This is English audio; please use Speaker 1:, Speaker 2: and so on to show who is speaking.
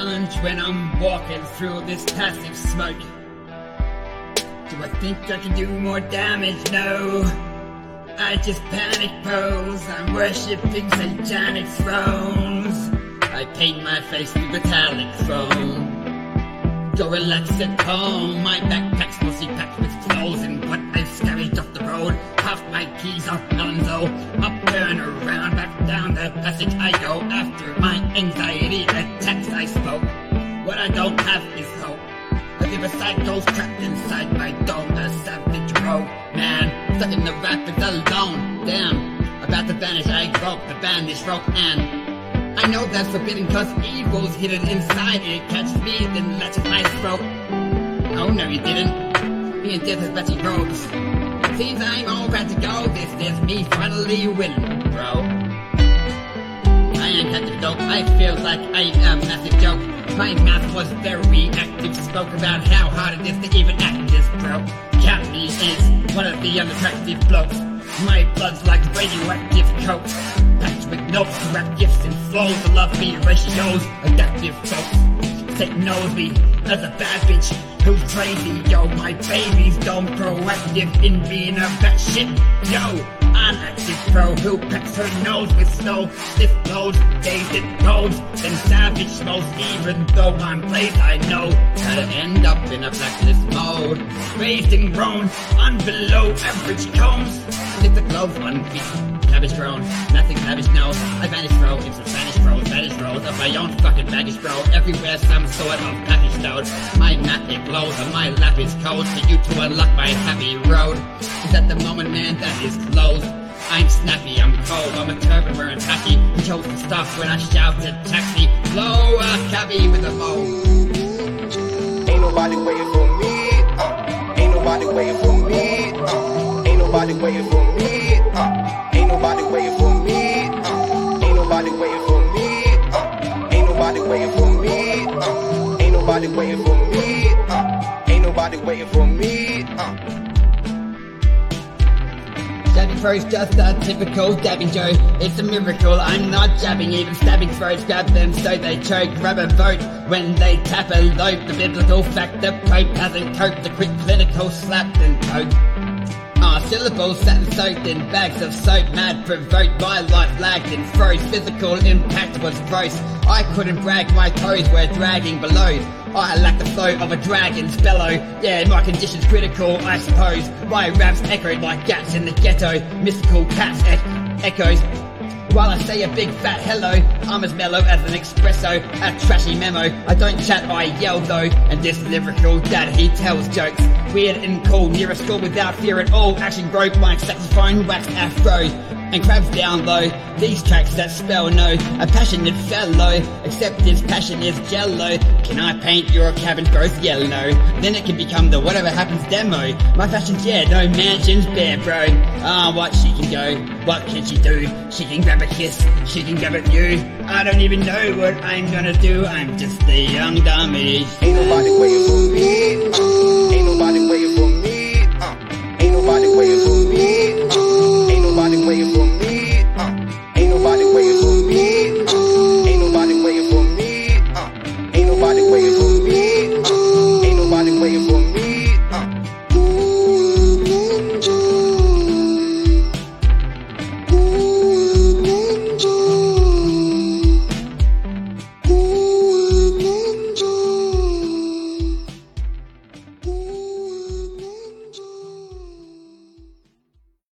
Speaker 1: challenge when I'm walking through this passive smoke. Do I think I can do more damage? No. I just panic pose. I'm worshipping satanic thrones. I paint my face with metallic chrome. Go relax at home. My backpack's mostly packed with clothes and what I've scavenged off the road. Half my keys are Alonzo. Up, turn around, back down the passage I go. After my anxiety attacks I spoke. What I don't have is hope. I live a psycho's trapped inside my dome. A savage rogue man, stuck in the rapids alone. Damn, about to vanish I broke the bandage rope and I know that's forbidden cause evil's hidden inside it. Catches me, then latches my throat. Oh no you didn't. Me and death has batchy rogues. Seems I'm all ready to go. This is me finally winning, bro. I am captive dope. I feel like I am a massive joke. My mouth was very active. Spoke about how hard it is to even act this, bro. Cappy is one of the unattractive blokes. My blood's like radioactive coke. Packed with notes, rap gifts and flows. The love me ratios, adaptive folks. Satan knows me as a bad bitch who's crazy. Yo, my babies don't proactive in being a bad shit. Yo, I'm active pro who packs her nose with snow. Stiff blows, dazed it goes. Then savage most even though I'm blazed I know how to end up in a blacklist mode. Raised and grown on below average cones. Lift the gloves 1 feet. Cabbage grown, nothing savage, no. I vanish, bro, into Spanish bros, vanish bros of my own fucking baggage, bro. Everywhere some sort of package load. My map it glows and my lap is cold for you to unlock my happy road. Is at the moment, man, that is closed. I'm snappy, I'm cold, I'm a turban wearing tacky. He chose to stop when I shouted taxi. Blow a cabbie with a mo.
Speaker 2: Ain't nobody waiting for me, ain't nobody waiting for me, ain't nobody waiting for me, ain't nobody waiting for me, ain't nobody waiting for me, ain't nobody waiting for me, ain't nobody waiting for me, ain't nobody waiting for me.
Speaker 1: Dabbing throats, just a typical dabbing Joe. It's a miracle, I'm not jabbing, even stabbing throats. Grab them so they choke, grab a vote when they tap a lope. The biblical fact the Pope hasn't coped. The quick clinical slapped and poked. Syllables sat and soaked in bags of soap. Mad provoked, my life lagged and froze. Physical impact was gross. I couldn't brag, my toes were dragging below. I lacked the flow of a dragon's bellow. Yeah, my condition's critical, I suppose. My raps echoed like gats in the ghetto. Mystical cats echoes. While I say a big fat hello, I'm as mellow as an espresso, a trashy memo. I don't chat, I yell though, and this lyrical dad, he tells jokes. Weird and cool, near a school without fear at all. Action broke like saxophone, waxed afro, and crabs down low. These tracks that spell no, a passionate fellow, except his passion is jello. Can I paint your cabin growth yellow? Then it can become the whatever happens demo. My fashion's yeah, no mansions bare bro. What she can go, what can she do? She can grab a kiss, she can grab at you. I don't even know what I'm gonna do, I'm just a young dummy.
Speaker 2: Ain't nobody waiting for me, ain't nobody waiting for me, ain't nobody waiting for me.